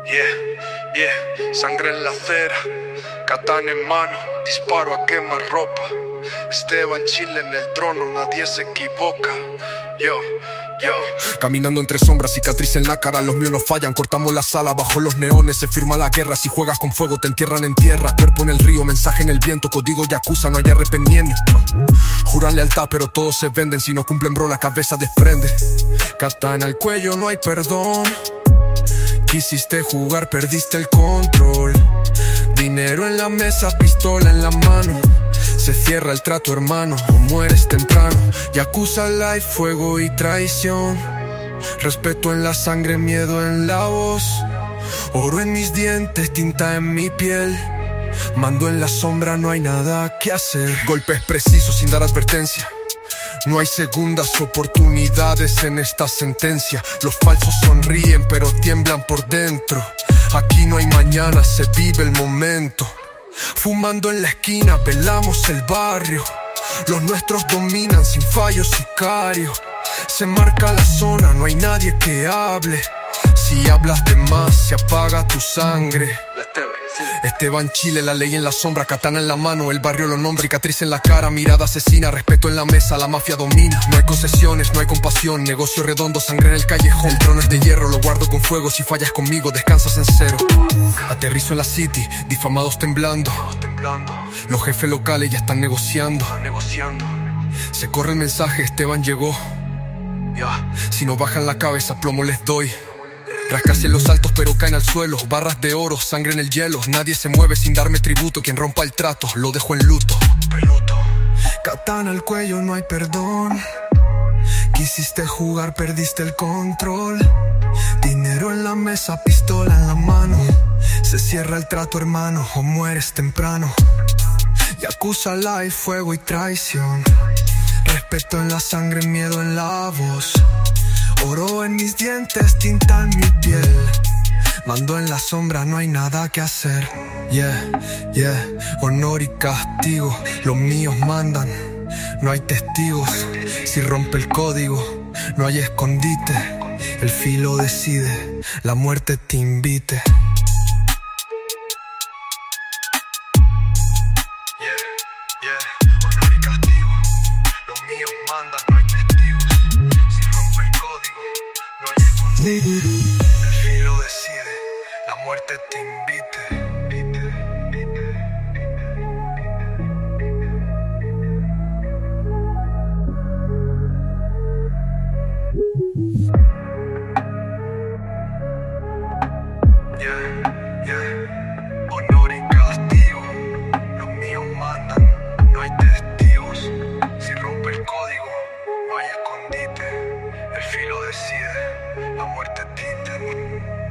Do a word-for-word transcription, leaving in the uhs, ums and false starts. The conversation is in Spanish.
Yeah, yeah, sangre en la acera, katana en mano, disparo a quemar ropa. Esteban Chile en el trono, nadie se equivoca. Yo, yo. Caminando entre sombras, cicatriz en la cara, los míos no fallan. Cortamos la sala, bajo los neones se firma la guerra. Si juegas con fuego te entierran en tierra. Cuerpo en el río, mensaje en el viento, código yakuza, no hay arrepentimiento. Juran lealtad pero todos se venden, si no cumplen bro la cabeza desprende. Katana al cuello, no hay perdón. Quisiste jugar, perdiste el control. Dinero en la mesa, pistola en la mano. Se cierra el trato, hermano, o mueres temprano. Yakuza life, fuego y traición. Respeto en la sangre, miedo en la voz. Oro en mis dientes, tinta en mi piel. Mando en la sombra, no hay nada que hacer. Golpes precisos sin dar advertencia. No hay segundas oportunidades en esta sentencia. Los falsos sonríen pero tiemblan por dentro. Aquí no hay mañana, se vive el momento. Fumando en la esquina, velamos el barrio. Los nuestros dominan sin fallos sicarios. Se marca la zona, no hay nadie que hable. Si hablas de más, se apaga tu sangre. Esteban Chile, la ley en la sombra, katana en la mano, el barrio lo nombra, cicatriz en la cara, mirada asesina, respeto en la mesa, la mafia domina. No hay concesiones, no hay compasión, negocio redondo, sangre en el callejón. El trono es de hierro, lo guardo con fuego, si fallas conmigo descansas en cero. Aterrizo en la city, difamados temblando. Los jefes locales ya están negociando. Se corre el mensaje, Esteban llegó. Si no bajan la cabeza, plomo les doy. Rascas en los altos pero caen al suelo. Barras de oro, sangre en el hielo. Nadie se mueve sin darme tributo. Quien rompa el trato, lo dejo en luto. Katana al cuello, no hay perdón. Quisiste jugar, perdiste el control. Dinero en la mesa, pistola en la mano. Se cierra el trato, hermano, o mueres temprano. Yakuza life, fuego y traición. Respeto en la sangre, miedo en la voz. Oro en mis dientes, tinta en mi piel. Mando en la sombra, no hay nada que hacer. Yeah, yeah, honor y castigo. Los míos mandan, no hay testigos. Si rompe el código, no hay escondite. El filo decide, la muerte te invite. Yeah, yeah, honor y castigo. Los míos mandan, no hay testigos. Si rompe el código, no hay escondite. El filo decide, la muerte te invite. Yeah, yeah, honor y castigo. Los míos mandan, no hay testigos. Si rompe el código, no hay escondite. El filo decide, la muerte te invite.